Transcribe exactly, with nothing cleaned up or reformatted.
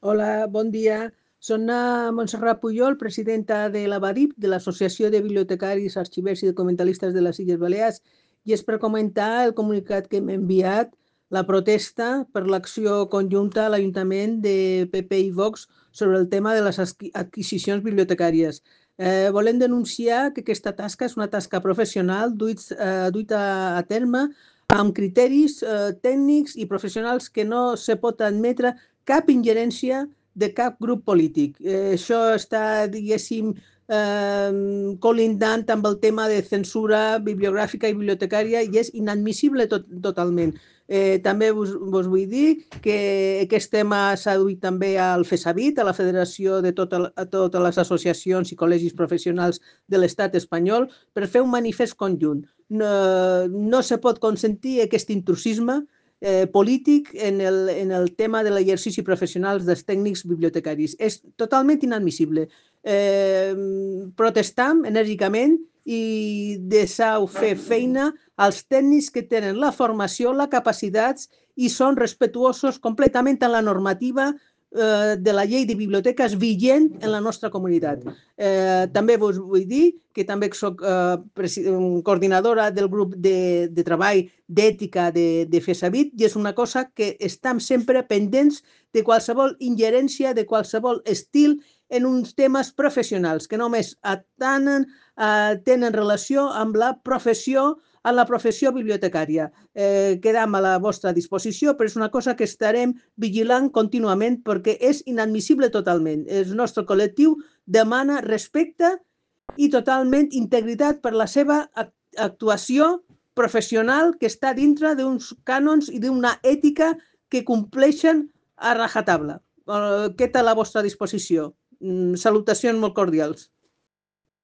Hola, bon dia. Soc na Montserrat Pujol, presidenta de la BADIP, de l'Associació de Bibliotecaris, Arxivers i Documentalistes de les Illes Balears, i és per comentar el comunicat que hem enviat, la protesta per l'acció conjunta a l'Ajuntament de P P i Vox sobre el tema de les adquisicions bibliotecàries. Eh, volem denunciar que aquesta tasca és una tasca professional duit- eh, duita a terme amb criteris eh, tècnics i professionals que no se pot admetre cap ingerència de cap grup polític. Eh, això està, diguéssim, eh, colindant amb el tema de censura bibliogràfica i bibliotecària i és inadmissible tot, totalment. Eh, també vos, vos vull dir que aquest tema s'ha duit també al FESAVIT, a la Federació de tot el, a totes les associacions i col·legis professionals de l'estat espanyol, per fer un manifest conjunt. No, no se pot consentir aquest intrusisme eh, polític en el, en el tema de l'exercici professional dels tècnics bibliotecaris. És totalment inadmissible. Eh, protestam enèrgicament i deixeu fer feina als tècnics que tenen la formació, la capacitats i són respetuosos completament amb la normativa eh, de la llei de biblioteques vigent en la nostra comunitat. Eh, també vos vull dir que també soc eh, coordinadora del grup de, de treball d'ètica de, de FESAVIT i és una cosa que estem sempre pendents de qualsevol ingerència, de qualsevol estil en uns temes professionals que només tenen, eh, tenen relació amb la professió a la professió bibliotecària. Eh, quedam a la vostra disposició, però és una cosa que estarem vigilant contínuament perquè és inadmissible totalment. El nostre col·lectiu demana respecte i totalment integritat per la seva actuació professional que està dintre d'uns cànons i d'una ètica que compleixen a rajatabla. Eh, què tal a la vostra disposició? Mm, salutacions molt cordials.